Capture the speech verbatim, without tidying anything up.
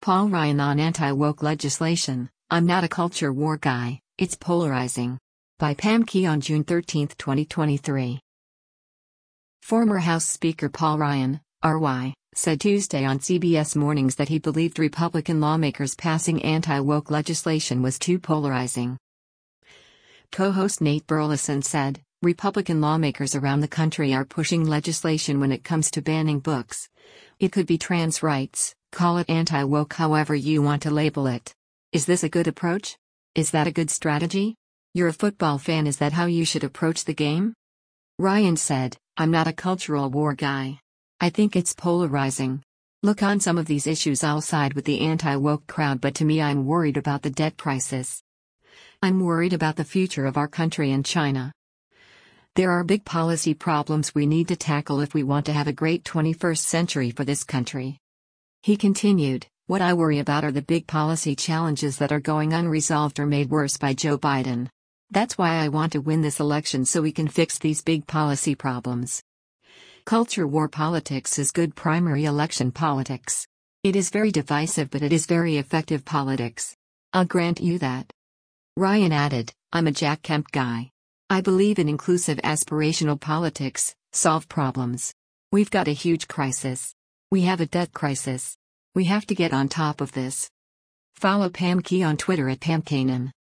Paul Ryan on anti-woke legislation. I'm not a culture war guy, it's polarizing. By Pam Key on June thirteenth, twenty twenty-three. Former House Speaker Paul Ryan, R Y, said Tuesday on C B S Mornings that he believed Republican lawmakers passing anti-woke legislation was too polarizing. Co-host Nate Burleson said, Republican lawmakers around the country are pushing legislation when it comes to banning books. It could be trans rights, call it anti-woke, however you want to label it. Is this a good approach? Is that a good strategy? You're a football fan, is that how you should approach the game? Ryan said, I'm not a cultural war guy. I think it's polarizing. Look, on some of these issues I'll side with the anti-woke crowd, but to me I'm worried about the debt crisis. I'm worried about the future of our country and China. There are big policy problems we need to tackle if we want to have a great twenty-first century for this country. He continued, what I worry about are the big policy challenges that are going unresolved or made worse by Joe Biden. That's why I want to win this election, so we can fix these big policy problems. Culture war politics is good primary election politics. It is very divisive, but it is very effective politics. I'll grant you that. Ryan added, I'm a Jack Kemp guy. I believe in inclusive aspirational politics, solve problems. We've got a huge crisis. We have a debt crisis. We have to get on top of this. Follow Pam Key on Twitter at Pam Kanan.